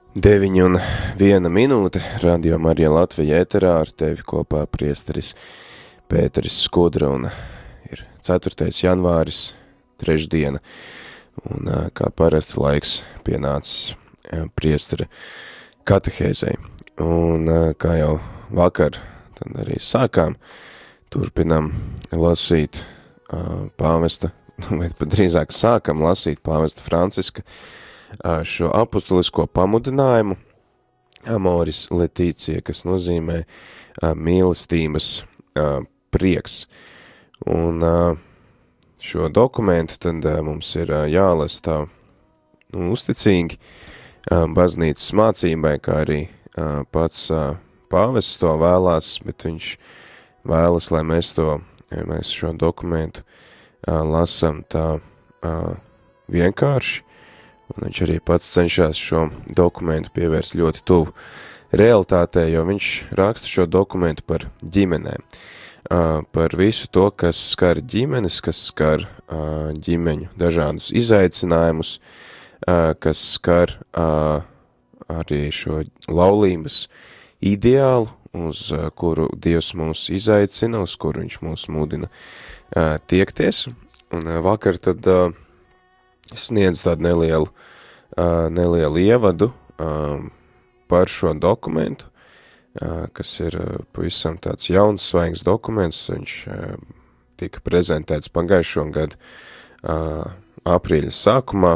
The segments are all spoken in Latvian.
9:01 Radio Marija Latvija ēterā ar tevi kopā priesteris Pēteris Skudra un ir 4. janvāris, trešdiena, un kā parasti laiks pienācis priestera katehēzei. Un kā jau vakar, tad arī sākām, turpinam lasīt pāvesta, vai pat drīzāk sākam lasīt pāvesta Franciska šo apustulisko pamudinājumu Amoris Laetitia, kas nozīmē mīlestības prieks. Un šo dokumentu tad mums ir jālas tā uzticīgi baznīcas mācībai, kā arī pats pāvests to vēlās, bet viņš vēlas, lai mēs šo dokumentu lasam tā vienkārši, un viņš arī pats cenšas šo dokumentu pievērst ļoti tuvu realitātei, jo viņš raksta šo dokumentu par ģimenēm, par visu to, kas skar ģimenes, kas skar ģimeņu dažādus izaicinājumus, kas skar arī šo laulības ideālu, uz kuru Dievs mūs izaicina, uz kuru viņš mūs mudina tiekties. Un vakar tad sniedz tādu nelielu ievadu par šo dokumentu, kas ir pavisam tāds jauns, svaigs dokuments. Viņš tika prezentēts pagājušo gadu aprīļa sākumā,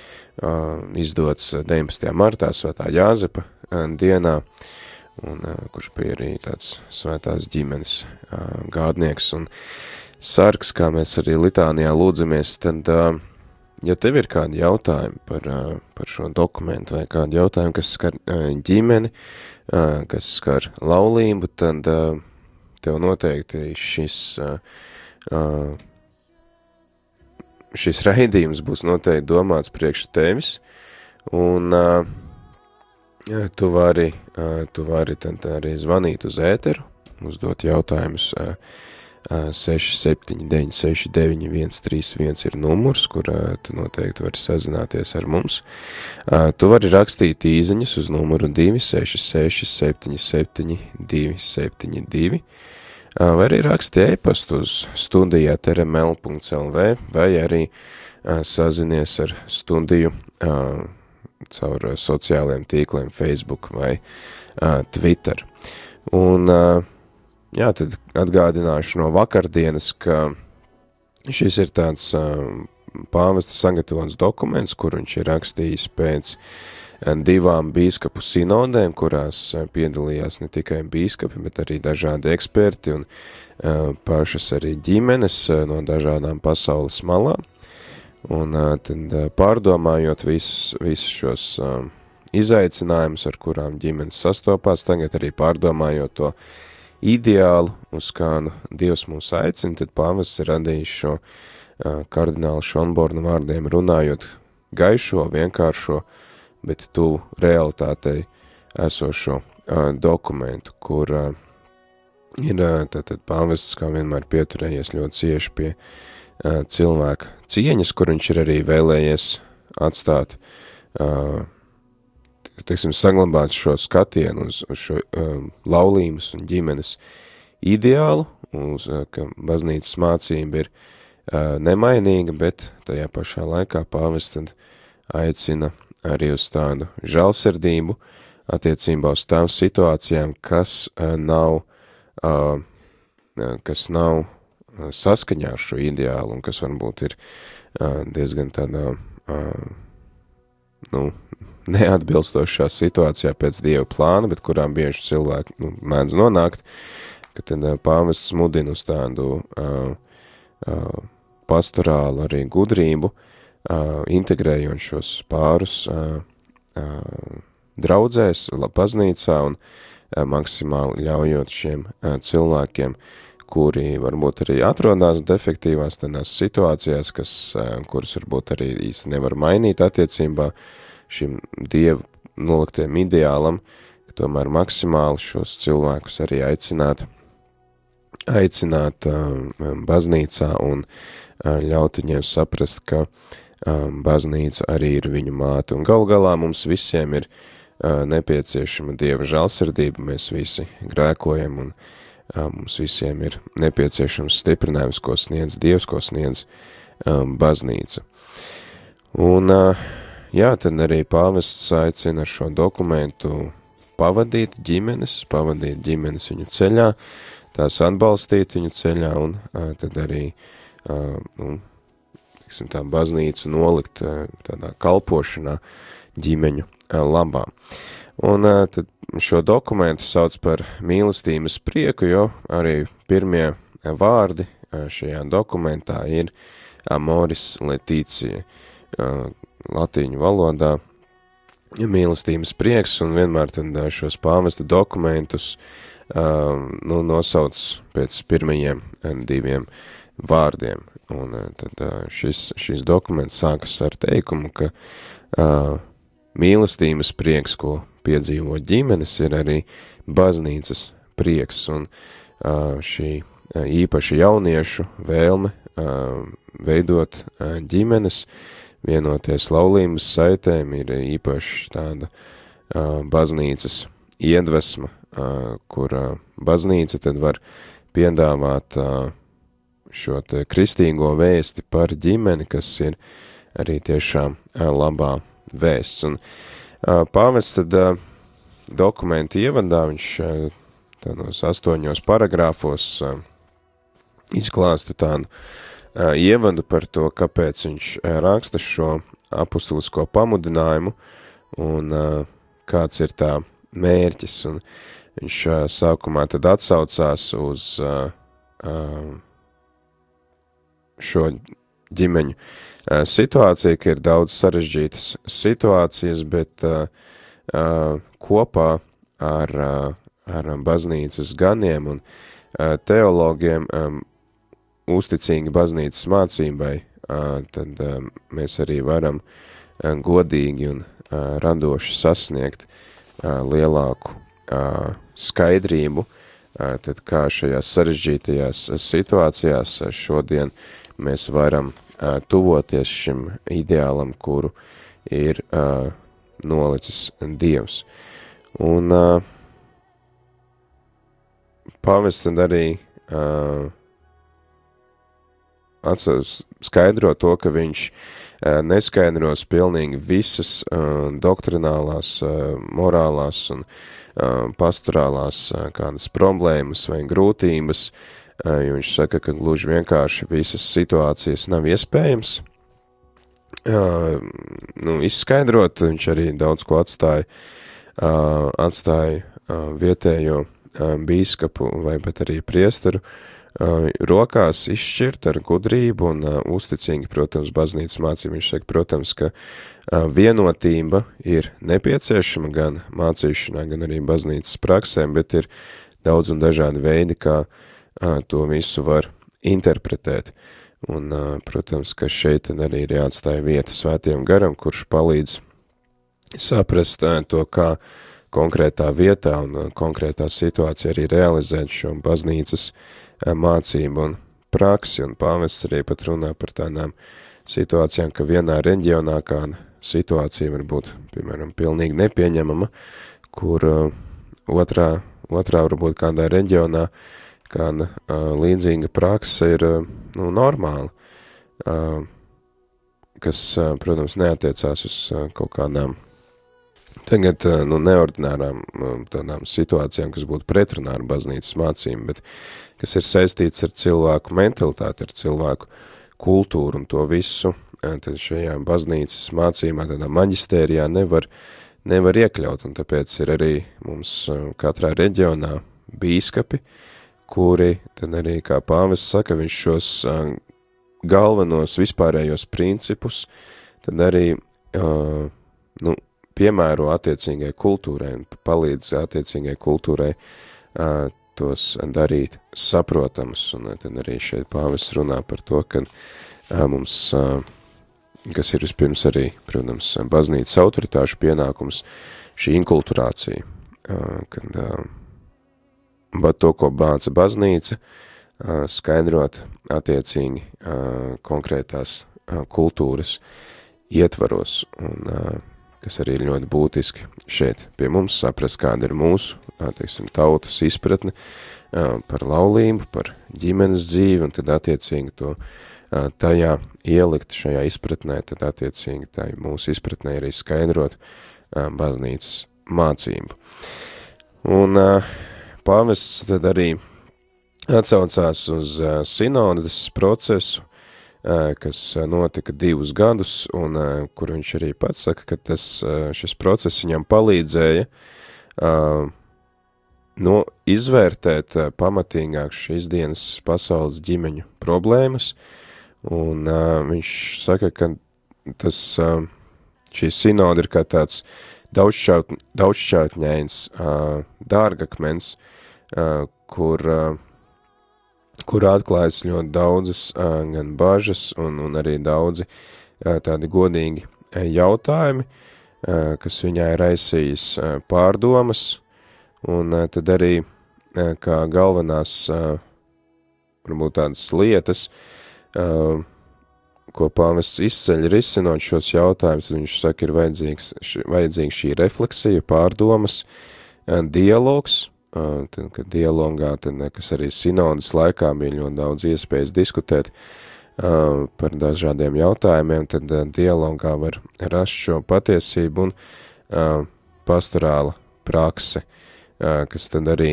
izdots 19. martā Svētā Jāzepa dienā, un kurš bija arī tāds svētās ģimenes gādnieks un sargs, kā mēs arī litānijā lūdzamies. Tad ja tev ir kādi jautājumi par šo dokumentu vai kādi jautājumi, kas skar ģimeni, kas skar laulību, tad tev noteikti šis raidījums būs noteikti domāts priekš tevis, un tu vari tad arī zvanīt uz ēteru, uzdot jautājumus 679699131 ir numurs, kur tu noteikti vari sazināties ar mums. Tu vari rakstīt īziņas uz numuru 266-77-272, vai arī raksti e-pastu uz studija@rml.lv, vai arī sazinies ar studiju caur sociālajiem tīkliem Facebook vai Twitter. Un jā, tad atgādināšu no vakardienas, ka šis ir tāds pāvesta sagatavots dokuments, kur viņš ir rakstījis pēc 2 bīskapu sinodēm, kurās piedalījās ne tikai bīskapi, bet arī dažādi eksperti un pašas arī ģimenes no dažādām pasaules malām. Un tad pārdomājot visus šos izaicinājumus, ar kurām ģimenes sastopās, tagad arī pārdomājot to ideālu, uz kādu Dievs mūs aicina, tad pāvests ir radījis šo kardināla Šonborna vārdiem runājot gaišo, vienkāršo, bet tuvu realitātei esošo dokumentu, kur ir tātad pāvests, kā vienmēr pieturējies ļoti cieši pie cilvēka cieņas, kur viņš ir arī vēlējies atstāt saglabāt šo skatienu uz šo laulības un ģimenes ideālu, ka baznīcas mācība ir nemainīga, bet tajā pašā laikā pāvests tad aicina arī uz tādu žēlsirdību attiecībā uz tām situācijām, kas nav saskaņā ar šo ideālu un kas varbūt ir diezgan tādā, neatbilstošā situācijā pēc Dieva plāna, bet kurām bieži cilvēki mēdz nonākt, ka tad pāvests mudina uz tādu pastorālu arī gudrību, integrējot šos pārus draudzēs, baznīcā un maksimāli ļaujot šiem cilvēkiem, kuri varbūt arī atrodās defektīvās tādās situācijās, kuras varbūt arī īsti nevar mainīt attiecībā šim Dievu noliktiem ideālam, ka tomēr maksimāli šos cilvēkus arī aicināt baznīcā un ļaut viņiem saprast, ka baznīca arī ir viņu māte. Un galu galā mums visiem ir nepieciešama Dieva žēlsirdība, mēs visi grēkojam un mums visiem ir nepieciešams stiprinājums, ko sniedz Dievs, ko sniedz baznīca. Un, jā, tad arī pāvests aicina ar šo dokumentu pavadīt ģimenes viņu ceļā, tās atbalstīt viņu ceļā un tad arī, tā baznīcu nolikt tādā kalpošanā ģimeņu labā. Un tad šo dokumentu sauc par mīlestības prieku, jo arī pirmie vārdi šajā dokumentā ir Amoris Laetitia, latīņu valodā mīlestības prieks, un vienmēr tad šos pāvesta dokumentus nosauc pēc pirmajiem diviem vārdiem. Un tad šis dokuments sākas ar teikumu, ka mīlestības prieks, ko piedzīvo ģimenes, ir arī baznīcas prieks, un šī īpaši jauniešu vēlme veidot ģimenes, vienoties laulības saitēm, ir īpaši tāda baznīcas iedvesma, kur baznīca tad var piedāvāt šo te kristīgo vēsti par ģimeni, kas ir arī tiešām labā vēsts. Un pāvests tad dokumentu ievadā, viņš tādos 8 paragrāfos izklāsta tādu ievadu par to, kāpēc viņš raksta šo apustulisko pamudinājumu un kāds ir tā mērķis. Un viņš sākumā tad atsaucās uz šo ģimeņu situāciju, ka ir daudz sarežģītas situācijas, bet kopā ar baznīcas ganiem un teologiem uzticīgi baznīcas mācībai, tad mēs arī varam godīgi un radoši sasniegt lielāku skaidrību, tad kā šajās sarežģītajās situācijās šodien mēs varam tuvoties šim ideālam, kuru ir nolicis Dievs. Un pāvests tad arī skaidro to, ka viņš neskaidros pilnīgi visas doktrinālās, morālās un pastorālās kādas problēmas vai grūtības, jo viņš saka, ka gluži vienkārši visas situācijas nav iespējams izskaidrot. Viņš arī daudz ko atstāja vietējo bīskapu vai pat arī priesteru rokās izšķirt ar gudrību un uzticīgi, protams, baznīcas mācību. Viņš saka, protams, ka vienotība ir nepieciešama gan mācīšanā, gan arī baznīcas praksēm, bet ir daudz un dažādi veidi, kā to visu var interpretēt. Un, protams, ka šeit arī ir jāatstāja vieta svētiem garam, kurš palīdz saprast to, kā konkrētā vietā un konkrētā situācijā arī realizēt šo baznīcas mācību un praksi, un pāvests arī pat runā par tādām situācijām, ka vienā reģionā kāda situācija var būt, piemēram, pilnīgi nepieņemama, kur otrā varbūt kādā reģionā kāda līdzīga prakse ir normāla, kas, protams, neatiecās uz kaut kādām tagad neordinārām tādām situācijām, kas būtu pretrunā ar baznīcas mācību, bet kas ir saistīts ar cilvēku mentalitāti, ar cilvēku kultūru un to visu, tad šajā baznīcas mācībā, tādā maģistērijā nevar iekļaut, un tāpēc ir arī mums katrā reģionā bīskapi, kuri tad arī, kā pāvests saka, viņš šos galvenos vispārējos principus tad arī piemēro attiecīgai kultūrai un palīdz attiecīgai kultūrai tos darīt saprotamus. Un tad arī šeit pāvests runā par to, ka mums, kas ir vispirms arī, protams, baznīcas autoritāšu pienākums, šī inkulturācija, kad to, ko māca baznīca, skaidrot attiecīgi konkrētās kultūras ietvaros. Un kas arī ir ļoti būtiski šeit pie mums saprast, kāda ir mūsu, teiksim, tautas izpratne par laulību, par ģimenes dzīvi, un tad attiecīgi to tajā ielikt šajā izpratnē, tad attiecīgi tā mūsu izpratnē arī skaidrot baznīcas mācību. Un pāvests tad arī atsaucās uz sinodas procesu, kas notika 2 gadus, un kur viņš arī pats saka, ka šis process viņam palīdzēja izvērtēt pamatīgāk šīs dienas pasaules ģimeņu problēmas, un viņš saka, ka šī sinoda ir kā tāds daudzšķautņains dārgakmens, kur atklājas ļoti daudzas gan bažas un arī daudzi tādi godīgi jautājumi, kas viņai raisījis pārdomas, un tad arī kā galvenās varbūt tādas lietas, ko pāvests izceļ risinot šos jautājumus, viņš saka, ir vajadzīga šī refleksija, pārdomas, dialogs, kad dialogā, kas arī sinodas laikā bija ļoti daudz iespējas diskutēt par dažādiem jautājumiem, tad dialogā var rast šo patiesību un pastorāla prakse, kas tad arī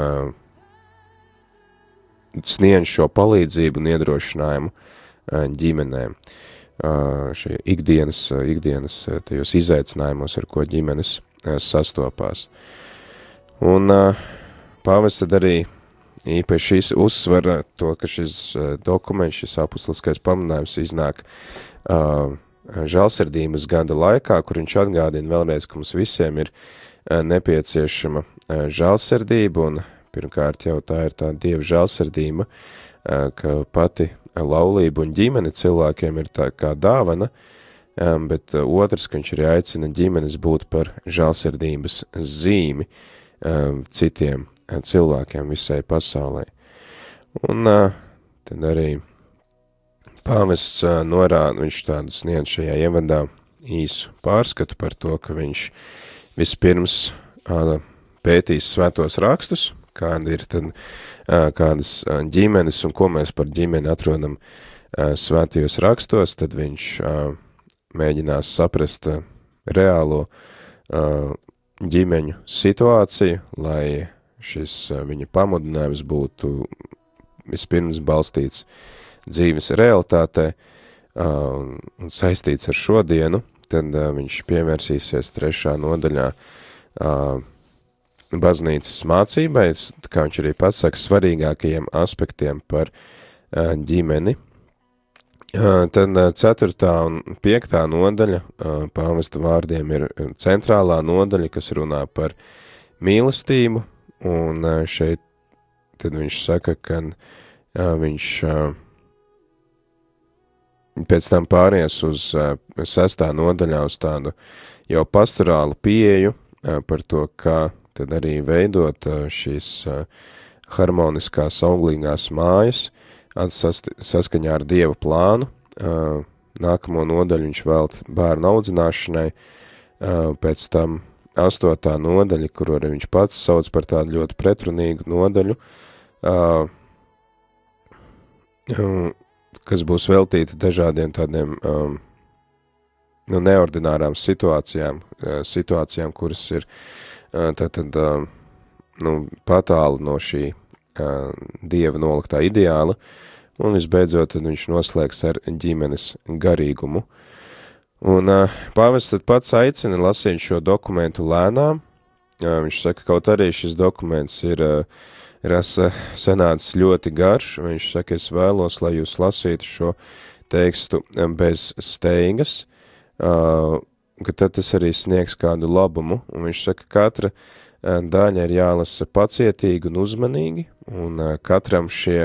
sniedz šo palīdzību un iedrošinājumu ģimenēm, šie ikdienas tajos izaicinājumos, ar ko ģimenes sastopās. Un pāvests tad arī īpaši uzsver to, ka šis dokuments, šis apustuliskais pamudinājums iznāk žēlsirdības gada laikā, kur viņš atgādina vēlreiz, ka mums visiem ir nepieciešama žēlsirdība, un pirmkārt jau tā ir tā Dieva žēlsirdība, ka pati laulība un ģimene cilvēkiem ir tā kā dāvana, bet otrs, ka viņš arī aicina ģimenes būt par žēlsirdības zīmi citiem cilvēkiem visai pasaulē. Un tad arī pāvests norāda, viņš tādu sniedz šajā ievadā īsu pārskatu par to, ka viņš vispirms pētīs svētos rakstus, kāda ir tad kādas ģimenes un ko mēs par ģimeni atrodam svētajos rakstos, tad viņš mēģinās saprast reālo ģimeņu situāciju, lai šis viņa pamudinājums būtu vispirms balstīts dzīves realitātē un saistīts ar šodienu, tad viņš pievērsīsies 3. nodaļā baznīcas mācībai, kā viņš arī pats saka, svarīgākajiem aspektiem par ģimeni. Tad 4. un 5. nodaļa pāvesta vārdiem ir centrālā nodaļa, kas runā par mīlestību, un šeit tad viņš saka, ka viņš pēc tam pāries uz 6. nodaļā uz tādu jau pastorālu pieeju par to, kā tad arī veidot šīs harmoniskās auglīgās mājas, saskaņā ar Dieva plānu. Nākamo nodaļu viņš vēlt bērnu audzināšanai, pēc tam 8. nodaļa, kuru arī viņš pats sauc par tādu ļoti pretrunīgu nodaļu, kas būs veltīta dažādiem tādiem neordinārām situācijām, kuras ir patāli no šī Dieva noliktā ideāla, un visbeidzot tad viņš noslēgs ar ģimenes garīgumu. Un pāvests tad pats aicina lasīt šo dokumentu lēnām. Viņš saka, kaut arī šis dokuments ir sanācis ļoti garš, viņš saka, es vēlos, lai jūs lasītu šo tekstu bez steigas, ka tad tas arī sniegs kādu labumu, un viņš saka, katra daļa ir jālasa pacietīgi un uzmanīgi, un katram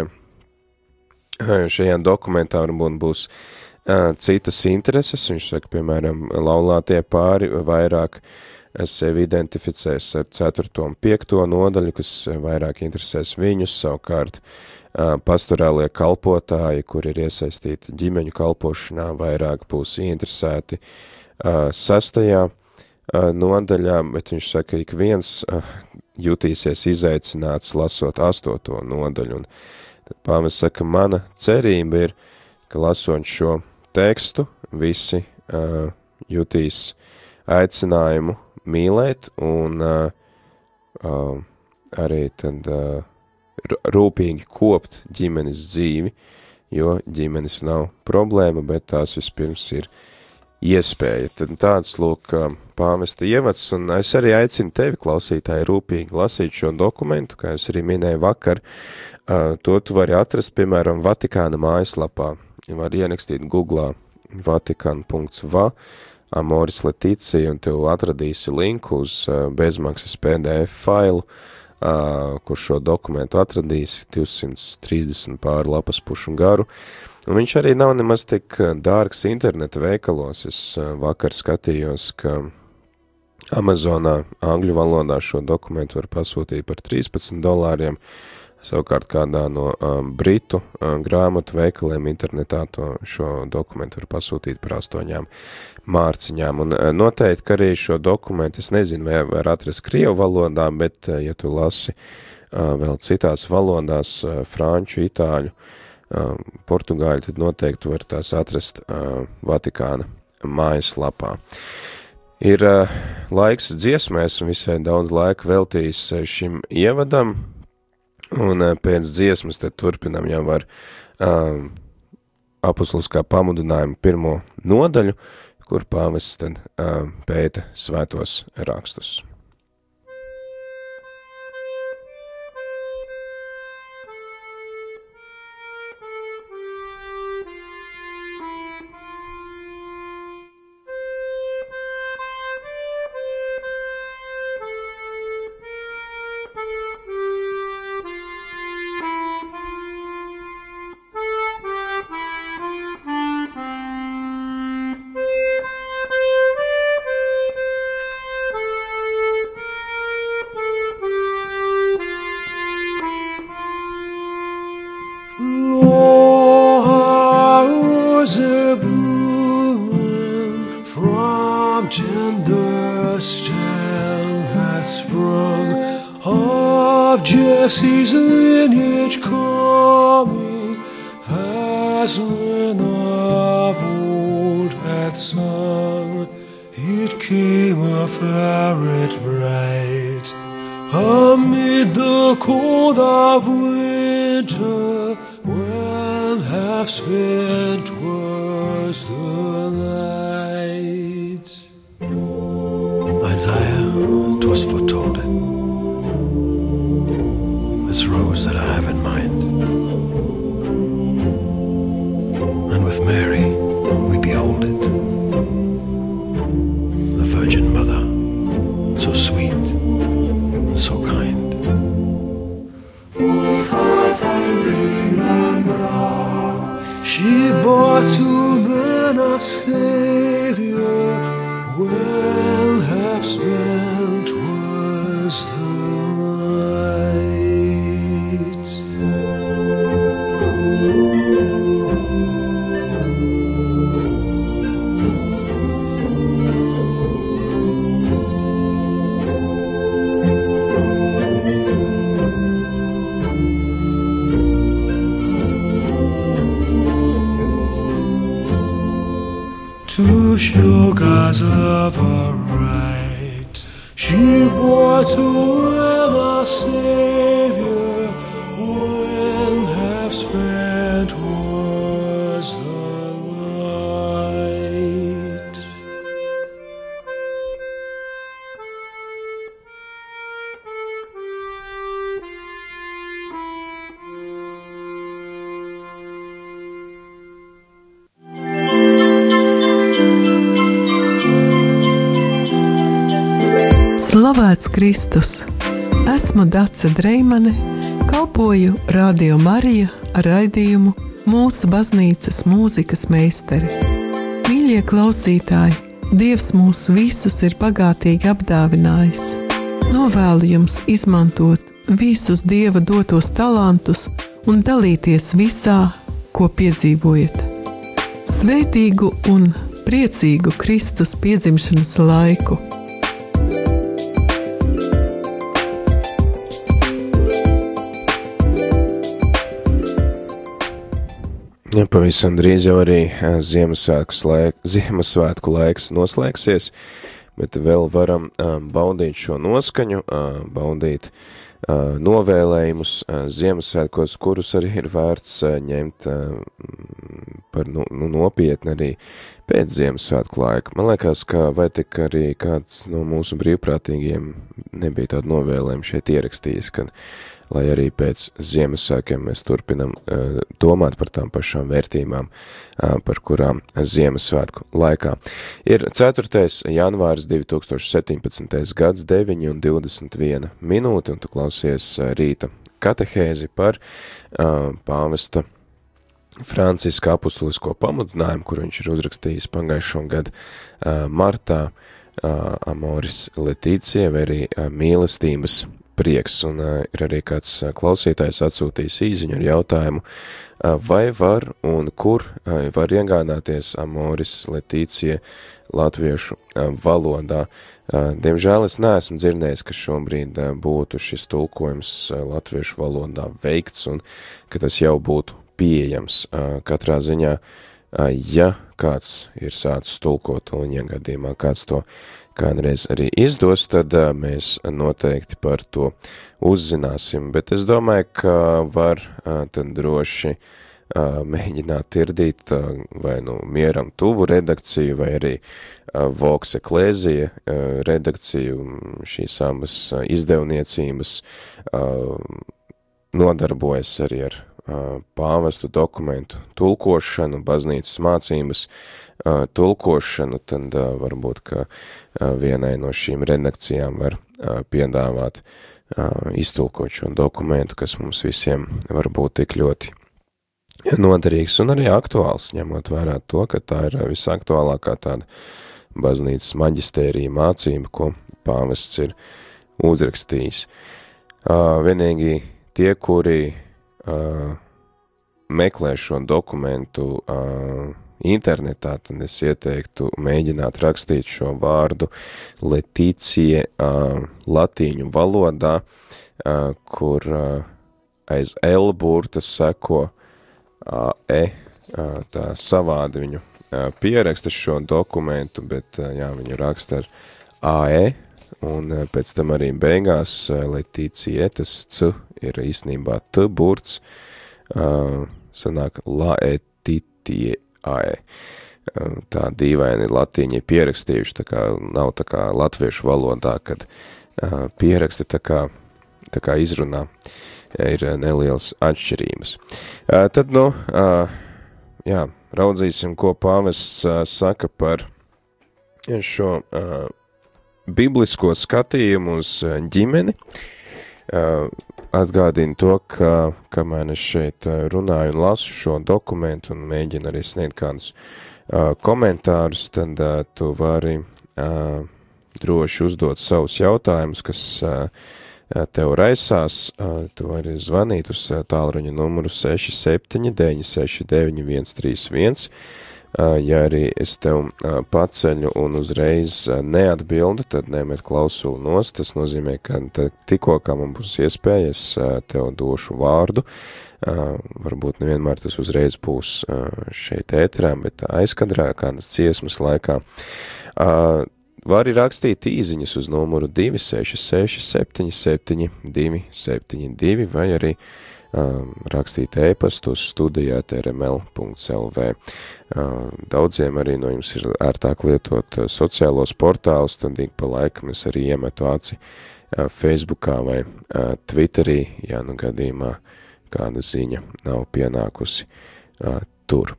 šajā dokumentā varbūt būs citas intereses. Viņš saka, piemēram, laulātie pāri vairāk sevi identificēs ar 4. un 5. nodaļu, kas vairāk interesēs viņus, savukārt pastorālie kalpotāji, kur ir iesaistīti ģimeņu kalpošanā, vairāk būs interesēti 6. nodaļā, bet viņš saka, ik viens jutīsies izaicināts lasot 8. nodaļu. Un tad pāvests saka, mana cerība ir, ka lasot šo tekstu, visi jutīs aicinājumu mīlēt un arī tad rūpīgi kopt ģimenes dzīvi, jo ģimenes nav problēma, bet tās vispirms ir iespēja. Tad tāds, lūk, pāvesta ievads, un es arī aicinu tevi, klausītāji, rūpīgi lasīt šo dokumentu, kā es arī minēju vakar. To tu vari atrast, piemēram, Vatikāna mājaslapā. Var ierakstīt Googlā vatikan.va, Amoris Leticija, un tev atradīsi linku uz bezmaksas PDF failu, kur šo dokumentu atradīsi 230 pār lapas pušu garu. Un viņš arī nav nemaz tik dārgs interneta veikalos. Es vakar skatījos, ka Amazonā angļu valodā šo dokumentu var pasūtīt par $13, savukārt kādā no britu grāmatu veikaliem internetā šo dokumentu var pasūtīt par 8 mārciņām. Un noteikti, ka arī šo dokumentu, es nezinu, vai var atrast krievu valodā, bet ja tu lasi vēl citās valodās, franču, itāļu, portugāļu, tad noteikti var tās atrast Vatikāna mājaslapā. Ir laiks dziesmēs un visai daudz laika veltījis šim ievadam, un pēc dziesmas tad turpinam jau ar apustuliskā pamudinājuma 1. nodaļu, kur pāvests tad pēta svētos rakstus. Jesse's lineage coming, as when of old hath sung. It came a floweret bright amid the cold of winter, when half spent was the night. Isaiah, 'twas foretold it, this rose that I have in mind, and with Mary we behold it, the Virgin Mother, so sweet and so kind. With heart unreal and brow, she bore to men a Savior, well half spent was the night. To show God's love aright, she bore to men a Savior, when half spent was the night. Slavēts Kristus! Esmu Dace Dreimane, kalpoju Radio Marija ar raidījumu Mūsu baznīcas mūzikas meistari. Mīļie klausītāji, Dievs mūs visus ir bagātīgi apdāvinājis. Novēlu jums izmantot visus Dieva dotos talantus un dalīties visā, ko piedzīvojat. Svētīgu un priecīgu Kristus piedzimšanas laiku! Ja, pavisam drīz jau arī Ziemassvētku laiks noslēgsies, bet vēl varam baudīt šo noskaņu, baudīt novēlējumus Ziemassvētkos, kurus arī ir vērts ņemt par nopietni arī pēc Ziemassvētku laika. Man liekas, ka vai tik arī kāds no mūsu brīvprātīgiem nebija tādu novēlējumu šeit ierakstījis, kad lai arī pēc Ziemassvētkiem mēs turpinam domāt par tām pašām vērtībām, par kurām Ziemassvētku laikā. Ir 4. janvāris 2017. gads, 9:21 minūte, un tu klausies rīta katehēzi par pāvesta Franciska apustulisko pamudinājumu, kur viņš ir uzrakstījis pagājušo gadu martā, Amoris Laetitia, vai arī mīlestības prieks, un ir arī kāds klausītājs atsūtījis īziņu ar jautājumu, vai var un kur var iegādāties Amoris Laetitia latviešu valodā. Diemžēl es neesmu dzirdējis, ka šobrīd būtu šis tulkojums latviešu valodā veikts, un ka tas jau būtu pieejams. Katrā ziņā, ja kāds ir sācis tulkot, un ja gadījumā kāds to kādreiz arī izdos, tad mēs noteikti par to uzzināsim, bet es domāju, ka var tad droši mēģināt tirdīt vai Mieram tuvu redakciju, vai arī Vox Ecclesia redakciju, šīs abas izdevniecības nodarbojas arī ar pāvestu dokumentu tulkošanu, baznīcas mācības tulkošanu, tad varbūt, ka vienai no šīm redakcijām var piedāvāt iztulkot šo dokumentu, kas mums visiem var būt tik ļoti noderīgs un arī aktuāls, ņemot vērā to, ka tā ir visaktuālākā tāda baznīcas maģistērija mācība, ko pāvests ir uzrakstījis. Vienīgi tie, kuri meklē šo dokumentu internetā, tad es ieteiktu mēģināt rakstīt šo vārdu Laetitia latīņu valodā, kur aiz L burtas seko tā savādi viņu pieraksta šo dokumentu, bet jā, viņu raksta ar AE, un pēc tam arī beigās Laetitia, tas C ir īstenībā T burts, sanāk Laetitia. Tā dīvaini latīņi pierakstījuši, tā kā nav tā kā latviešu valodā, kad pieraksti tā kā izrunā, ir nelielas atšķirības. Tad, jā, raudzīsim, ko pāvests saka par šo biblisko skatījumu uz ģimeni. Atgādinu to, ka, kamēr es šeit runāju un lasu šo dokumentu un mēģinu arī sniegt kādus komentārus, tad tu vari droši uzdot savus jautājumus, kas tev raisās. Tu vari zvanīt uz tālruņa numuru 67969131. Ja arī es tev paceļu un uzreiz neatbildu, tad nemet klausuli nost. Tas nozīmē, ka tikko, kā man būs iespēja, es tev došu vārdu. Varbūt nevienmēr tas uzreiz būs šeit ēterā, bet aizkadrā kādas dziesmas laikā. Vari rakstīt īziņas uz numuru 266 77 272 vai arī rakstīt ēpastu uz studija@rml.lv. Daudziem arī no jums ir ērtāk lietot sociālos portālus, tad ik pa laikam es arī iemetu aci Facebookā vai Twitterī, ja nu gadījumā kāda ziņa nav pienākusi tur.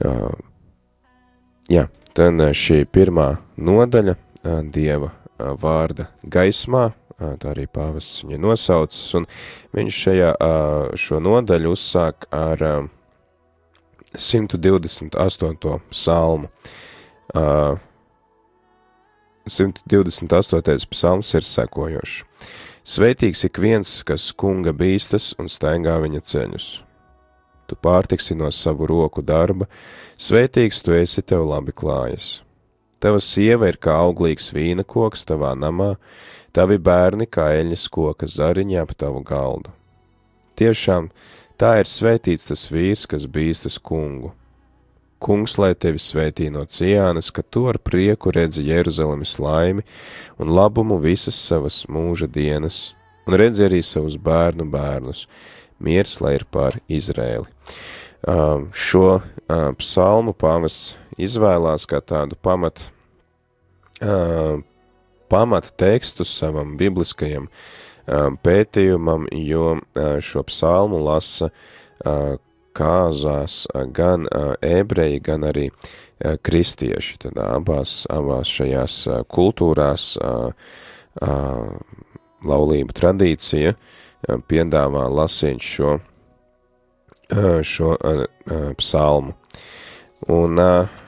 Jā, tad šī pirmā nodaļa Dieva vārda gaismā, tā arī pāvests viņu nosaucis, un viņš šo nodaļu uzsāk ar 128. psalmu. 128. psalms ir sekojošs. Svētīgs ik viens, kas kunga bīstas un staigā viņa ceļus. Tu pārtiksi no savu roku darba, svētīgs tu esi, tev labi klājas. Tava sieva ir kā auglīgs vīna koks tavā namā, tavi bērni kā eļļas koka zariņā ap tavu galdu. tiešām tā ir svētīts tas vīrs, kas bīstas kungu. Kungs, lai tevi svētī no Ciānas, ka tu ar prieku redzi Jeruzalemes laimi un labumu visas savas mūža dienas, un redzi arī savus bērnu bērnus. Miers, lai ir pār Izrēli. Šo psalmu pāvests izvēlās kā tādu pamata tekstu savam bibliskajam pētījumam, jo šo psalmu lasa kāzās gan ebreji, gan arī kristieši. Tad abās šajās kultūrās laulību tradīcija piedāvā lasīt šo psalmu. Un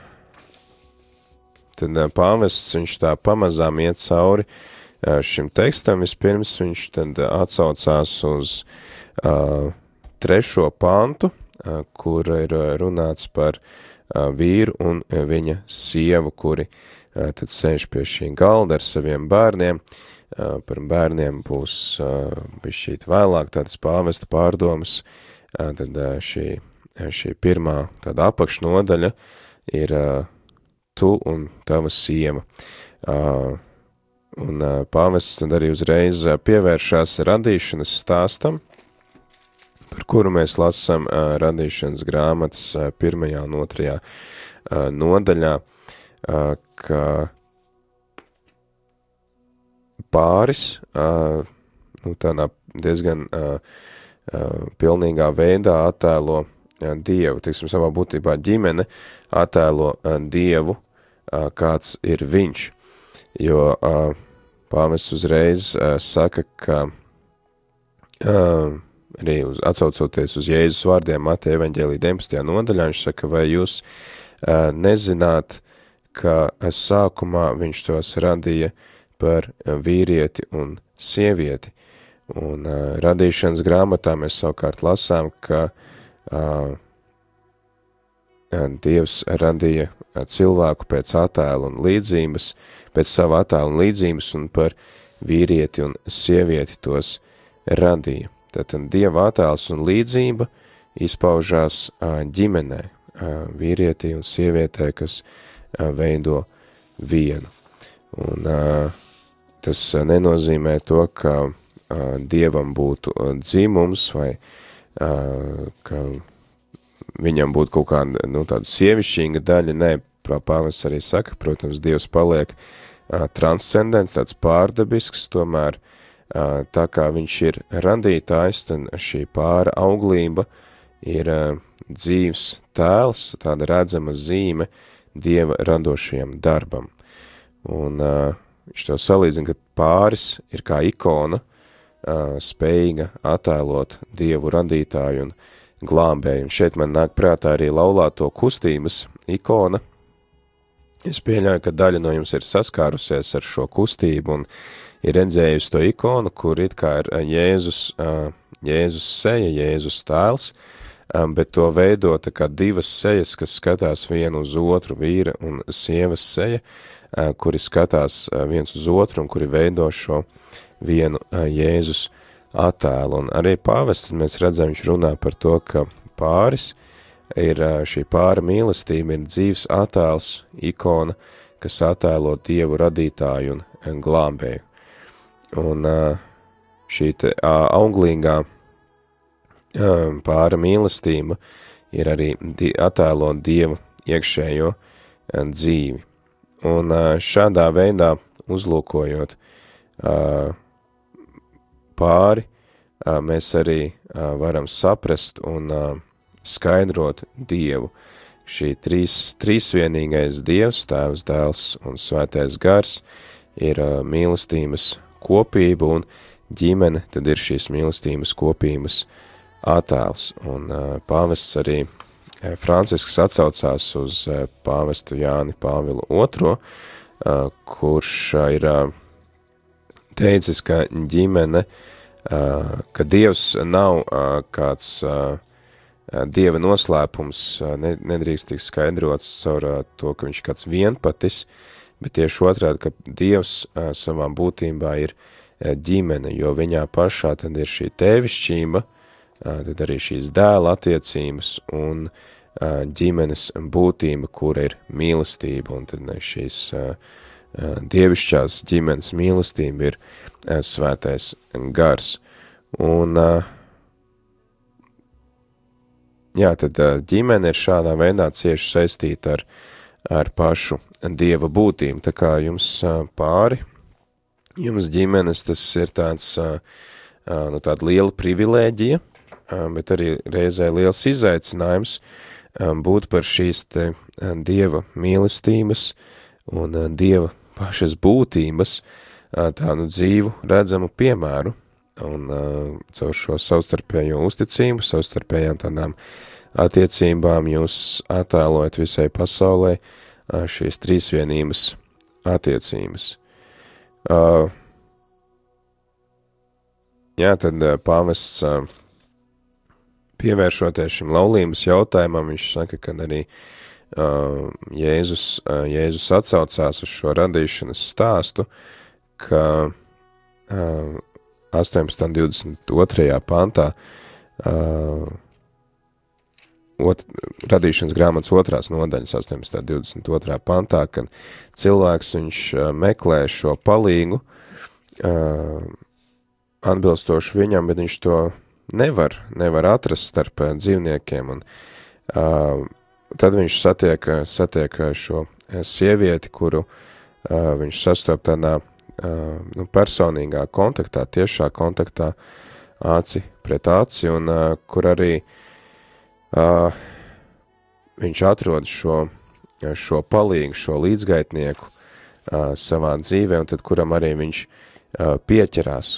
tad pāvests, viņš tā pamazām iet cauri šim tekstam. Vispirms viņš tad atsaucās uz 3. pantu, kur ir runāts par vīru un viņa sievu, kuri tad sēž pie šī galda ar saviem bērniem. Par bērniem būs bišķīt vēlāk tādas pāvesta pārdomas. Tad šī pirmā tāda apakšnodaļa ir tu un tava sieva. Un pāvests tad arī uzreiz pievēršās radīšanas stāstam, par kuru mēs lasām radīšanas grāmatas 1. un 2. nodaļā, ka pāris, tādā diezgan pilnīgā veidā attēlo Dievu, tiksim, savā būtībā ģimene attēlo Dievu, kāds ir viņš, jo pāvests uzreiz saka, ka arī atsaucoties uz Jēzus vārdiem Mateja evaņģēlija 19. nodaļā, viņš saka, vai jūs nezināt, ka sākumā viņš tos radīja par vīrieti un sievieti. Un radīšanas grāmatā mēs savukārt lasām, ka Dievs radīja cilvēku pēc attēla un līdzības, pēc sava attēla un līdzības, un par vīrieti un sievieti tos radīja. Tātad Dieva attēls un līdzība izpaužās ģimenē, vīrietī un sievietē, kas veido vienu. Un tas nenozīmē to, ka Dievam būtu dzimums vai ka viņam būtu kaut kāda, tāda sievišķīga daļa. Nē, pāvests arī saka, protams, Dievs paliek transcendents, tāds pārdabisks, tomēr tā kā viņš ir radītājs, tad šī pāra auglība ir dzīves tēls, tāda redzama zīme Dieva radošajam darbam. Un viņš to salīdzina, ka pāris ir kā ikona, spējīga attēlot Dievu radītāju un glābēju. Un šeit man nāk prātā arī laulāto kustības ikona. Es pieļauju, ka daļa no jums ir saskārusies ar šo kustību un ir redzējusi to ikonu, kur it kā ir Jēzus seja, Jēzus tēls, bet to veido tā kā divas sejas, kas skatās vienu uz otru, vīra un sievas seja, kuri skatās viens uz otru un kuri veido šo vienu Jēzus attēlu. Un arī pāvests, mēs redzam, viņš runā par to, ka pāris ir šī pāra mīlestība, ir dzīves attēls, ikona, kas attēlo Dievu radītāju un glābēju. Un šī te auglīgā pāra mīlestība ir arī attēlo Dievu iekšējo dzīvi. Un šādā veidā uzlūkojot pāri, mēs arī varam saprast un skaidrot Dievu. Šī trīsvienīgais Dievs, Tēvs, Dēls un Svētais Gars ir mīlestības kopība, un ģimene tad ir šīs mīlestības kopības attēls. Un pāvests arī Francisks atsaucās uz pāvestu Jāni Pāvilu II, kurš ir teicis, ka ģimene, ka Dievs nav kāds Dieva noslēpums, nedrīkst tikt skaidrots caur to, ka viņš ir kāds vienpatis, bet tieši otrādi, ka Dievs savā būtībā ir ģimene, jo viņā pašā tad ir šī tēvišķība, tad arī šīs dēla attiecības un ģimenes būtība, kura ir mīlestība, un tad šīs dievišķās ģimenes mīlestība ir svētais gars. Un, tad ģimene ir šādā veidā cieši saistīta ar pašu dieva būtību, tā kā jums pāri, jums ģimenes tas ir tāda liela privilēģija, bet arī reizē liels izaicinājums būt par šīs te dieva mīlestības un dieva pašas būtības tādu dzīvu redzamu piemēru, un caur šo savstarpējo uzticību, savstarpējām tādām attiecībām jūs attēlojat visai pasaulē šīs trīsvienības attiecības. Tad pāvests pievēršoties šim laulības jautājumam, viņš saka, ka arī Jēzus atsaucās uz šo radīšanas stāstu, ka 18. un 22. pantā radīšanas grāmatas 2. nodaļas 18. 22. pantā, kad cilvēks viņš meklē šo palīgu atbilstoši viņam, bet viņš to nevar atrast starp dzīvniekiem, un tad viņš satiek šo sievieti, kuru viņš sastop tādā personīgā kontaktā, tiešā kontaktā aci pret aci, un kur arī viņš atrod šo palīgu, šo līdzgaitnieku savā dzīvē, un tad kuram arī viņš pieķerās,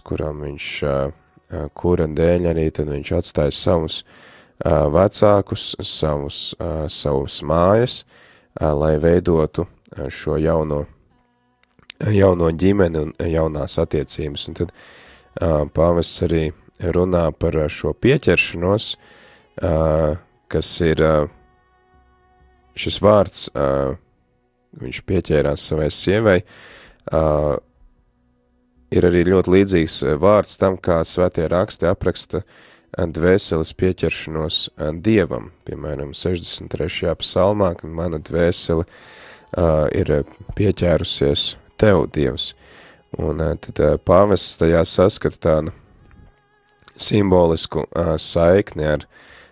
kura dēļ arī tad viņš atstāja savus vecākus, savus mājas, lai veidotu šo jauno ģimeni un jaunās attiecības. Un tad pāvests arī runā par šo pieķeršanos, kas ir šis vārds, viņš pieķērās savai sievai, ir arī ļoti līdzīgs vārds tam, kā svētie raksti apraksta dvēseles pieķeršanos Dievam. Piemēram, 63. psalmā, kad mana dvēsele ir pieķērusies tev, Dievs. Un tad pāvests tajā saskata tādu simbolisku saikni ar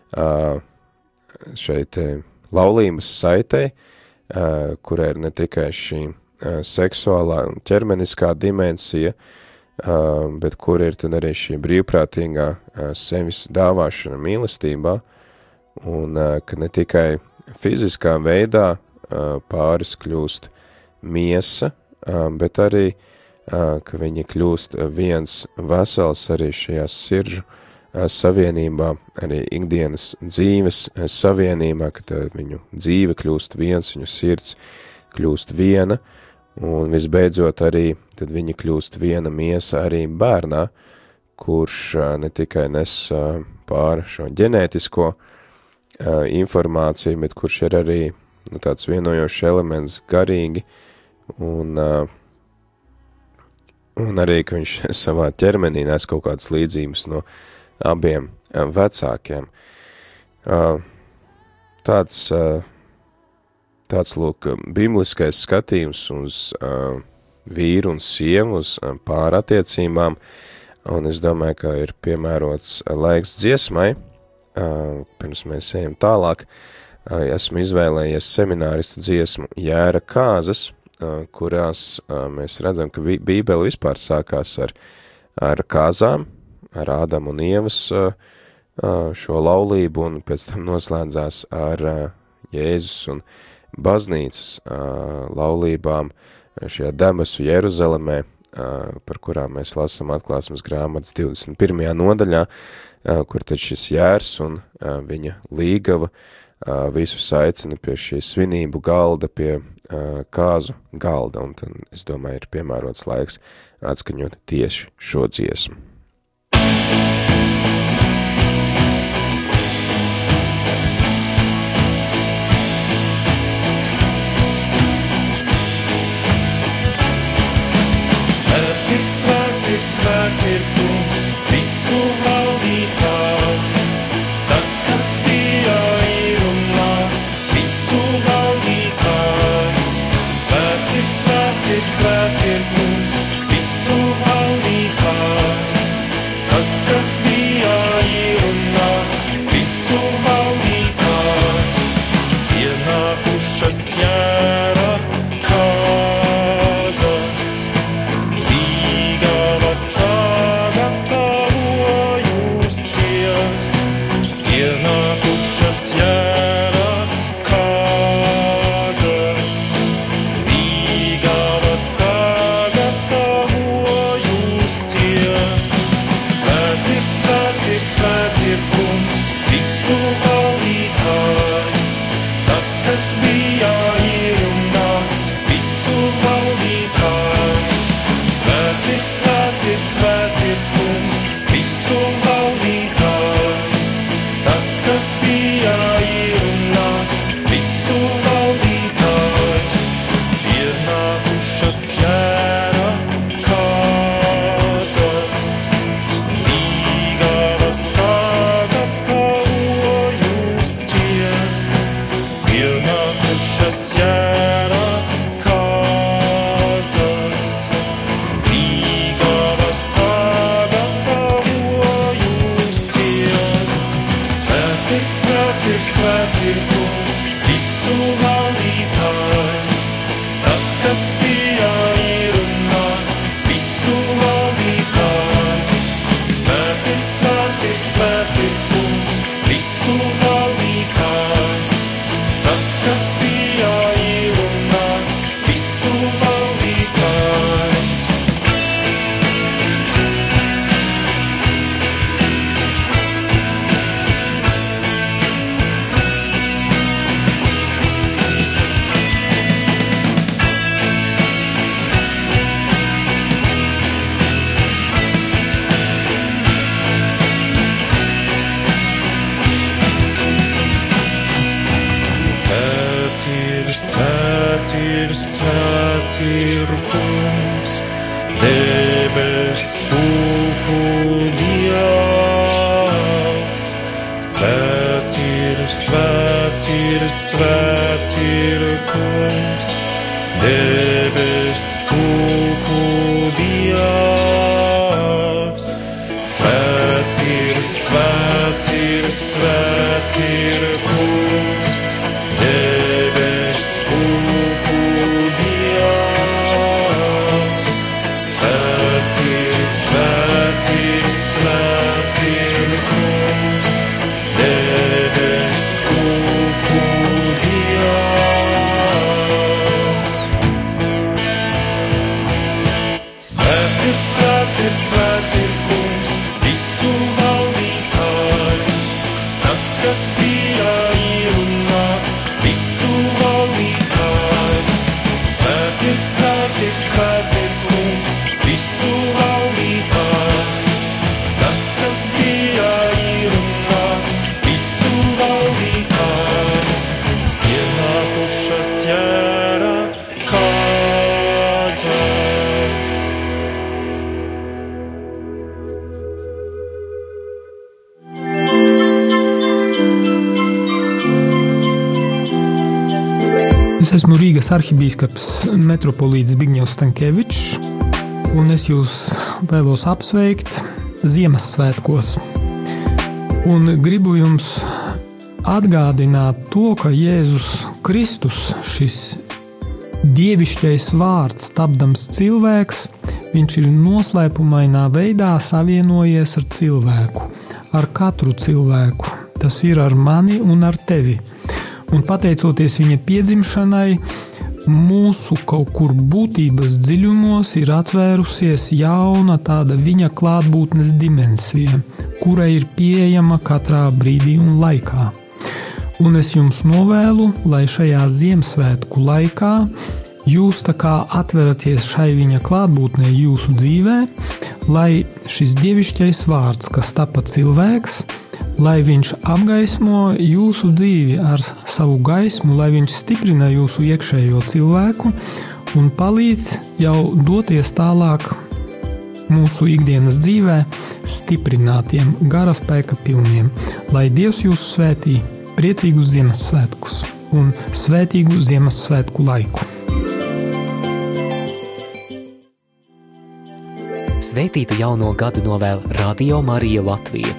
šeit laulības saitei, kurai ir ne tikai šī seksuālā un ķermeniskā dimensija, bet kur ir tad arī šī brīvprātīgā sevis dāvāšana mīlestībā, un ka ne tikai fiziskā veidā pāris kļūst miesa, bet arī, ka viņi kļūst viens vesels arī šajā sirdžu savienībā, arī ikdienas dzīves savienībā, kad viņu dzīve kļūst viens, viņu sirds kļūst viena, un visbeidzot arī tad viņi kļūst viena miesa arī bērnā, kurš ne tikai nes pāri šo ģenētisko informāciju, bet kurš ir arī tāds vienojošs elements garīgi, un arī, ka viņš savā ķermenī nes kaut kādas līdzības no abiem vecākiem. Tāds lūk, bibliskais skatījums uz vīru un sievu, uz pārattiecībām, un es domāju, ka ir piemērots laiks dziesmai. Pirms mēs ejam tālāk, esmu izvēlējies semināristu dziesmu Jēra kāzas, kurās mēs redzam, ka Bībele vispār sākās ar kāzām, ar Ādamu un Ievas šo laulību, un pēc tam noslēdzās ar Jēzus un baznīcas laulībām šajā debesu Jeruzalemē, par kurām mēs lasām atklāsmes grāmatas 21. nodaļā, kur tad šis Jērs un viņa līgava visus aicina pie šī svinību galda, pie kāzu galda, un tad, es domāju, ir piemērots laiks atskaņot tieši šo dziesmu. Svēts ir kungs, visu valdītājs, svēts ir kungs, debes kūku Dievs. Svēts ir, svēts ir, svēts ir kungs, debes kūku Dievs. Svēts ir, svēts ir, svēts ir kungs, debes kūku Dievs. Svēts ir, svēts ir, svēts ir kungs, visu valdītājs, tas, kas bija, ir un nāks, visu valdītājs. Svēts ir, svēts ir, svēts ir kungs, visu valdītājs, tas, kas bija, ir un nāks, visu valdītājs. Ienākušas jēra kāzas. Es esmu Rīgas arhibīskaps metropolīts Zbigņevs Staņkevičs, un es jūs vēlos apsveikt Ziemassvētkos. Un gribu jums atgādināt to, ka Jēzus Kristus, šis dievišķais vārds, tapdams cilvēks, viņš ir noslēpumainā veidā savienojies ar cilvēku, ar katru cilvēku. Tas ir ar mani un ar tevi. Un pateicoties viņa piedzimšanai, mūsu kaut kur būtības dziļumos ir atvērusies jauna tāda viņa klātbūtnes dimensija, kura ir pieejama katrā brīdī un laikā. Un es jums novēlu, lai šajā Ziemassvētku laikā jūs tā kā atveraties šai viņa klātbūtnei jūsu dzīvē, lai šis dievišķais vārds, kas tapa cilvēks, lai viņš apgaismo jūsu dzīvi ar savu gaismu, lai viņš stiprina jūsu iekšējo cilvēku un palīdz jau doties tālāk mūsu ikdienas dzīvē stiprinātiem, gara spēka pilniem. Lai Dievs jūs svētī priecīgus Ziemassvētkus un svētīgu Ziemassvētku laiku. Svētītu jauno gadu novēl Radio Marija Latvija.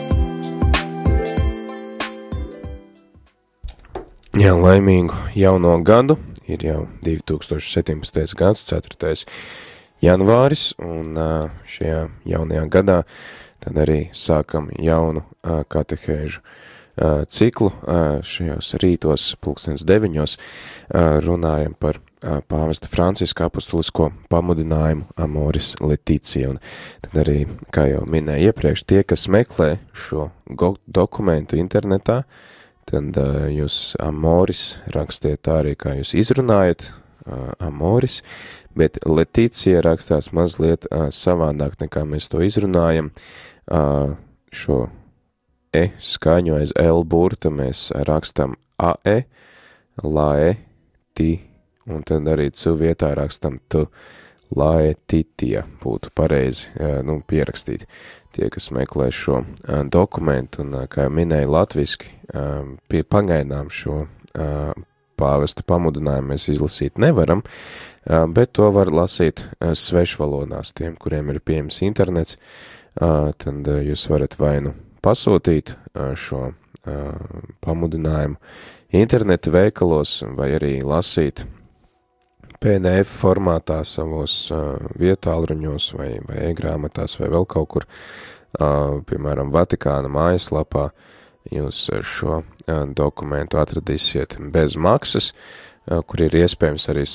Jā, laimīgu jauno gadu, ir jau 2017. gads, 4. janvāris, un šajā jaunajā gadā tad arī sākam jaunu katehēžu ciklu. Šajos rītos 9:00 runājam par pāvesta Franciska apostulisko pamudinājumu Amoris Laetitia, un tad arī, kā jau minēju iepriekš, tie, kas meklē šo dokumentu internetā, tad jūs Amoris rakstiet tā arī, kā jūs izrunājat, Amoris, bet Laetitia rakstās mazliet savādāk, nekā mēs to izrunājam. Šo skaņu aiz L burta mēs rakstam AE, LAE, TI, un tad arī C vietā rakstam T, Laetitia, būtu pareizi pierakstīt. Tie, kas meklē šo dokumentu, un, kā jau minēju, latviski, pie pagaidām šo pāvesta pamudinājumu mēs izlasīt nevaram, bet to var lasīt svešvalodās. Tiem, kuriem ir pieejams internets, tad jūs varat vai nu pasūtīt šo pamudinājumu interneta veikalos, vai arī lasīt PDF formātā savos vietālruņos vai e-grāmatās vai vēl kaut kur, piemēram, Vatikāna mājaslapā, jūs šo dokumentu atradīsiet bez maksas, kur ir iespējams arī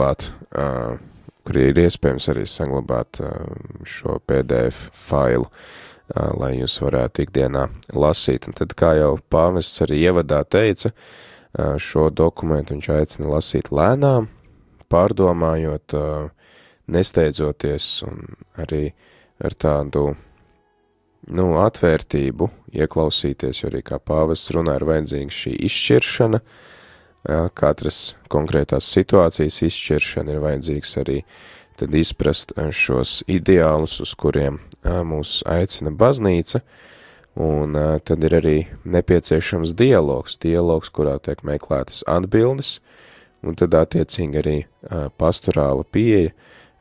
saglabāt šo PDF failu, lai jūs varētu ikdienā lasīt. Un tad, kā jau pāvests arī ievadā teica, šo dokumentu viņš aicina lasīt lēnām, pārdomājot, nesteidzoties un arī ar tādu, atvērtību, ieklausīties, jo arī kā pāvests runā, ir vajadzīga šī izšķiršana, katras konkrētās situācijas izšķiršana, ir vajadzīgs arī tad izprast šos ideālus, uz kuriem mūs aicina baznīca, un tad ir arī nepieciešams dialogs, kurā tiek meklētas atbildes, un tad attiecīgi arī pastorāla pieeja,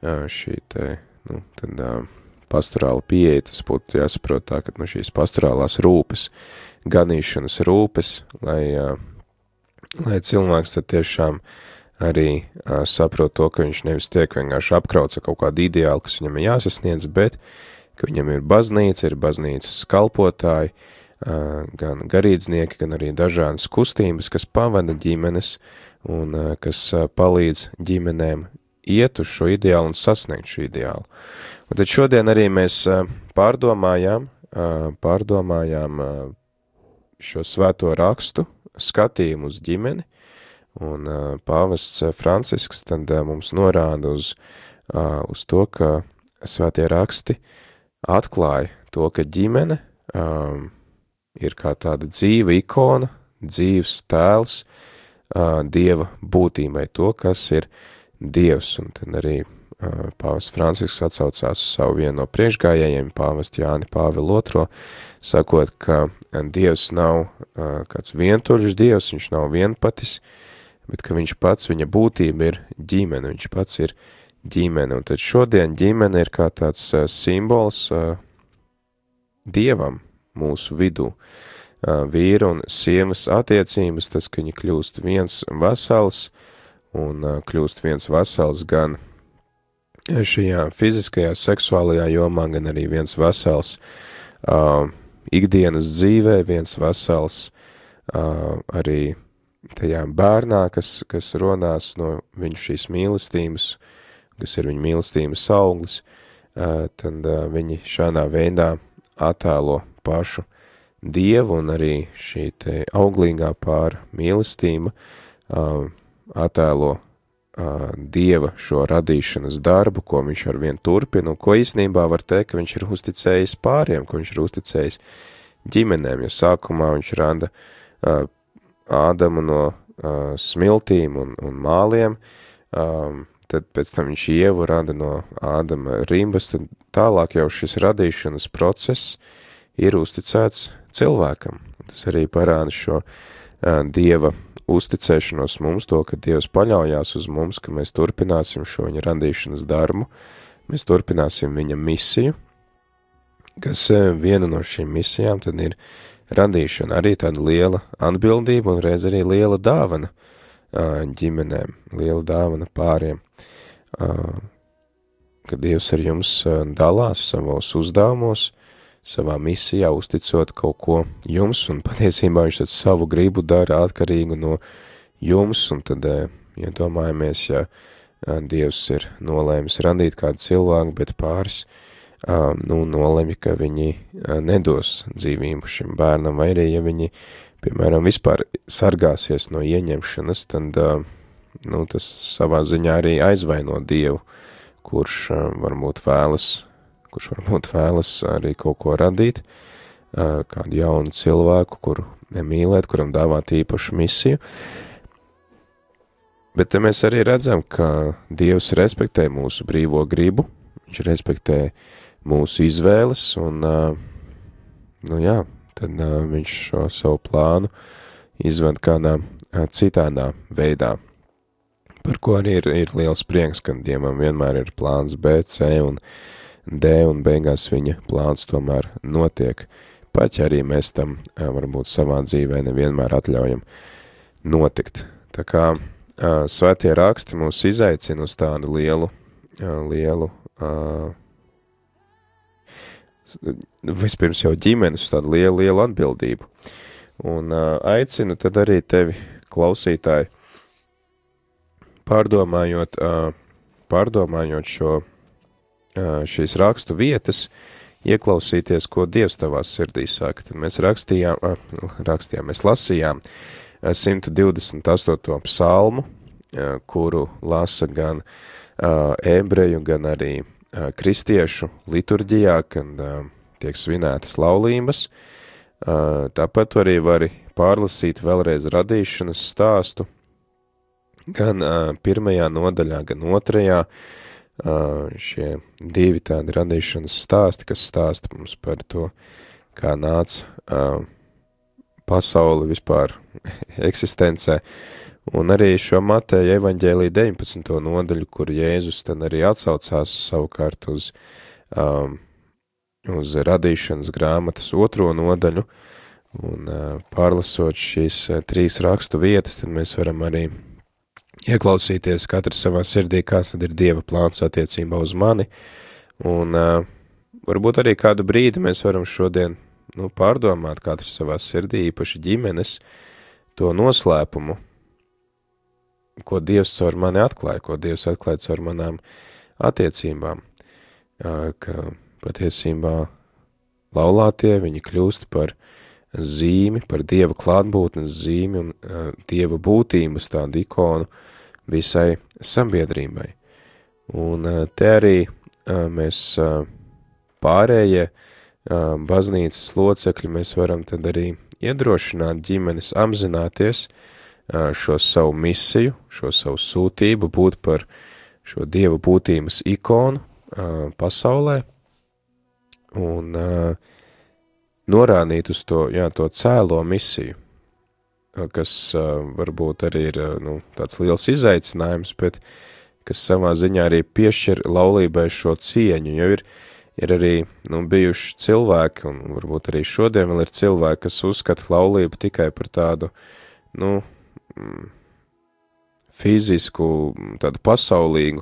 pastorāla pieeja, tas būtu jāsaprot tā, ka šīs pastorālās rūpes, ganīšanas rūpes, lai cilvēks tad tiešām arī saprot to, ka viņš nevis tiek vienkārši apkrauts ar kaut kādu ideālu, kas viņam ir jāsasniedz, bet ka viņam ir baznīcas kalpotāji, gan garīdznieki, gan arī dažādas kustības, kas pavada ģimenes un kas palīdz ģimenēm iet uz šo ideālu un sasniegt šo ideālu. Un tad šodien arī mēs pārdomājām šo svēto rakstu, skatījumu uz ģimeni, un pāvests Francisks tad mums norāda uz to, ka svētie raksti atklāja to, ka ģimene ir kā tāda dzīva ikona, dzīvs tēls Dieva būtībai, to, kas ir Dievs, un tad arī pāvests Francisks atsaucās uz savu vienu no priekšgājējiem, pāvestu Jāni Pāvilu II, sakot, ka Dievs nav kāds vientuļš Dievs, viņš nav vienpatis, bet ka viņš pats, viņa būtība ir ģimene, viņš pats ir ģimene, un tad šodien ģimene ir kā tāds simbols Dievam mūsu vidū. Vīra un sievas attiecības, tas, ka viņi kļūst viens vesels, un kļūst viens vesels gan šajā fiziskajā, seksuālajā jomā, gan arī viens vesels ikdienas dzīvē, viens vesels arī tajā bērnā, kas rodās no viņu šīs mīlestības, kas ir viņa mīlestības auglis, tad viņi šādā veidā attēlo pašu Dievu, un arī šī te auglīgā pāra mīlestība attēlo Dieva šo radīšanas darbu, ko viņš arvien turpina, un ko īstenībā var teikt, ka viņš ir uzticējis pāriem, ko viņš ir uzticējis ģimenēm, jo sākumā viņš rada Ādamu no smiltīm un māliem, tad pēc tam viņš Ievu rada no Ādama rimbas, tad tālāk jau šis radīšanas process ir uzticēts cilvēkam. Tas arī parāda šo Dieva uzticēšanos mums, to, ka Dievs paļaujās uz mums, ka mēs turpināsim šo viņa radīšanas darbu, mēs turpināsim viņa misiju, kas viena no šīm misijām tad ir radīšana, arī tāda liela atbildība un reiz arī liela dāvana ģimenēm, liela dāvana pāriem, ka Dievs ar jums dalās savos uzdevumos, savā misijā, uzticot kaut ko jums, un patiesībā viņš tad savu gribu dara atkarīgu no jums, un tad, ja domājamies, ja Dievs ir nolēmis radīt kādu cilvēku, bet pāris, nolēmi, ka viņi nedos dzīvību šim bērnam, vai arī, ja viņi, piemēram, vispār sargāsies no ieņemšanas, tad, tas savā ziņā arī aizvaino Dievu, kurš varbūt vēlas arī kaut ko radīt, kādu jaunu cilvēku, kuru nemīlēt, kuram dāvāt īpašu misiju. Bet te mēs arī redzam, ka Dievs respektē mūsu brīvo gribu, viņš respektē mūsu izvēles, un, tad viņš šo savu plānu izved kādā citādā veidā, par ko arī ir liels prieks, ka Dievam vienmēr ir plāns B, C un D, un beigās viņa plāns tomēr notiek, pat ja arī mēs tam varbūt savā dzīvē nevienmēr atļaujam notikt. Tā kā svētie raksti mūs izaicina uz tādu lielu, vispirms jau ģimenes, uz tādu lielu atbildību. Un aicinu tad arī tevi, klausītāji, pārdomājot šīs rakstu vietas, ieklausīties, ko Dievs tavās sirdī saka. Tad mēs mēs lasījām 128. psalmu, kuru lasa gan ebreju, gan arī kristiešu liturģijā, kad tiek svinētas laulības. Tāpat arī vari pārlasīt vēlreiz radīšanas stāstu, gan pirmajā nodaļā, gan otrajā, šie divi tādi radīšanas stāsti, kas stāsta mums par to, kā nāca pasauli vispār eksistencē, un arī šo Mateja evaņģēlija 19. nodaļu, kur Jēzus tad arī atsaucās savukārt uz radīšanas grāmatas 2. nodaļu, un pārlasot šīs 3 rakstu vietas, tad mēs varam arī ieklausīties katrs savā sirdī, kāds tad ir Dieva plāns attiecībā uz mani, un varbūt arī kādu brīdi mēs varam šodien pārdomāt katrs savā sirdī, īpaši ģimenes, to noslēpumu, ko Dievs caur mani atklāja, ko Dievs atklāja caur manām attiecībām, ka patiesībā laulātie viņi kļūst par zīmi, par Dieva klātbūtnes zīmi un Dieva būtības tādu ikonu visai sabiedrībai. Un te arī mēs pārējie baznīcas locekļi, mēs varam tad arī iedrošināt ģimenes apzināties šo savu misiju, šo savu sūtību, būt par šo Dieva būtības ikonu pasaulē un norādīt uz to cēlo misiju, kas varbūt arī ir tāds liels izaicinājums, bet kas savā ziņā arī piešķir laulībai šo cieņu, jo ir arī bijuši cilvēki, un varbūt arī šodien vēl ir cilvēki, kas uzskata laulību tikai par tādu, fizisku, tādu pasaulīgu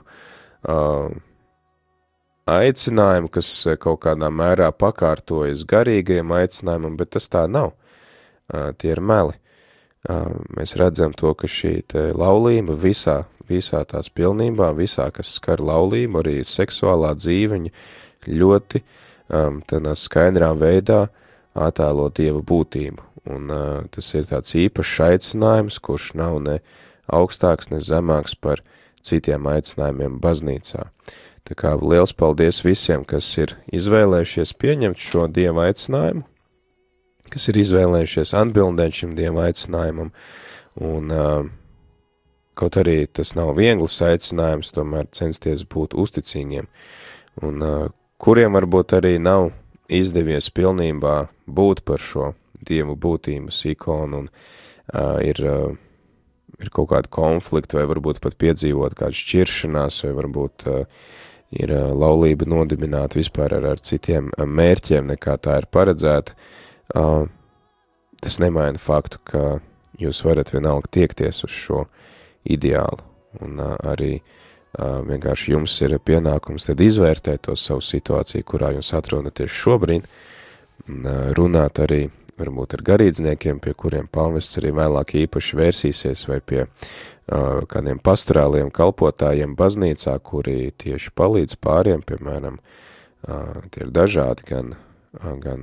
aicinājumu, kas kaut kādā mērā pakārtojas garīgajam aicinājumam, bet tas tā nav. Tie ir meli. Mēs redzam to, ka šī laulība visā tās pilnībā, visā, kas skar laulību, arī seksuālā dzīve, ļoti tādā skaidrā veidā attēlo Dieva būtību. Un tas ir tāds īpašs aicinājums, kurš nav ne augstāks, ne zemāks par citiem aicinājumiem baznīcā. Tā kā liels paldies visiem, kas ir izvēlējušies pieņemt šo Dieva aicinājumu, kas ir izvēlējušies atbildēt šim Dieva aicinājumam, un kaut arī tas nav viegls aicinājums, tomēr censties būt uzticīgiem, un kuriem varbūt arī nav izdevies pilnībā būt par šo Dievu būtības ikonu, un ir kaut kāda konflikta, vai varbūt pat piedzīvot kādu šķiršanās, vai varbūt ir laulība nodibināta vispār ar citiem mērķiem, nekā tā ir paredzēta. Tas nemaina faktu, ka jūs varat vienalga tiekties uz šo ideālu, un arī vienkārši jums ir pienākums tad izvērtēt to savu situāciju, kurā jūs atrodaties šobrīd, runāt arī varbūt ar garīdzniekiem, pie kuriem pāvests arī vēlāk īpaši vērsīsies, vai pie kādiem pastorāliem kalpotājiem baznīcā, kuri tieši palīdz pāriem, piemēram, tie ir dažādi, gan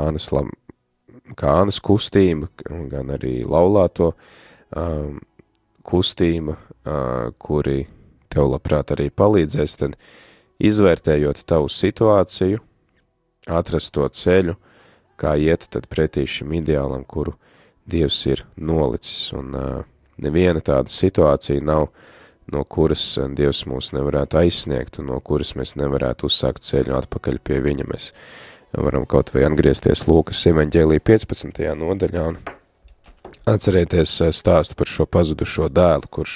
kānas kustība, gan arī laulāto kustība, kuri tev labprāt arī palīdzēs, tad izvērtējot tavu situāciju, atrast to ceļu, kā iet tad pretī šim ideālam, kuru Dievs ir nolicis, un neviena tāda situācija nav, no kuras Dievs mūs nevarētu aizsniegt, un no kuras mēs nevarētu uzsākt ceļu atpakaļ pie viņa. Mēs varam kaut vai atgriezties Lūkas evaņģēlija 15. nodaļā un atcerēties stāstu par šo pazudušo dēlu, kurš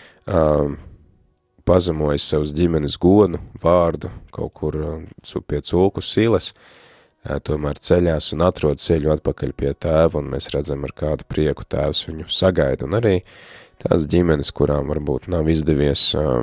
pazemojas savus ģimenes godu, vārdu, kaut kur pie cūku silas, tomēr ceļās un atrod ceļu atpakaļ pie tēva, un mēs redzam, ar kādu prieku tēvs viņu sagaida, un arī tās ģimenes, kurām varbūt nav izdevies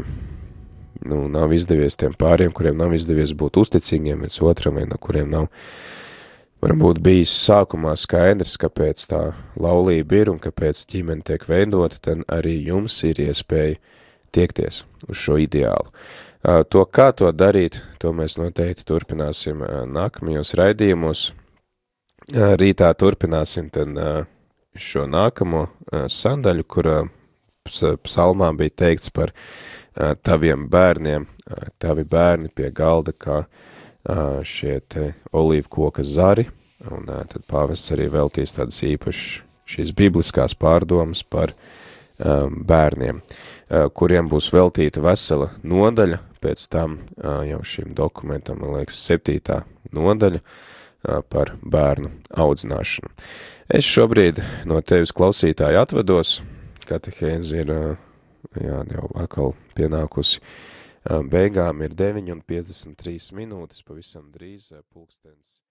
tiem pāriem, kuriem nav izdevies būt uzticīgiem viens otram, vai no kuriem nav varbūt bijis sākumā skaidrs, kāpēc tā laulība ir un kāpēc ģimene tiek veidota, tad arī jums ir iespēja tiekties uz šo ideālu. To, kā to darīt, to mēs noteikti turpināsim nākamajos raidījumos. Rītā turpināsim tad šo nākamo sadaļu, kurā psalmā bija teikts par taviem bērniem, tavi bērni pie galda, kā šie te olīvu koka zari, un tad pāvests arī veltīs tādas īpašas šīs bibliskās pārdomas par bērniem, kuriem būs veltīta vesela nodaļa, pēc tam jau šim dokumentam, man liekas, 7. nodaļa, par bērnu audzināšanu. Es šobrīd no tevis klausītāji atvados, katehēze ir jau atkal pienākusi beigām, ir 9:53, pavisam drīz pulkstens.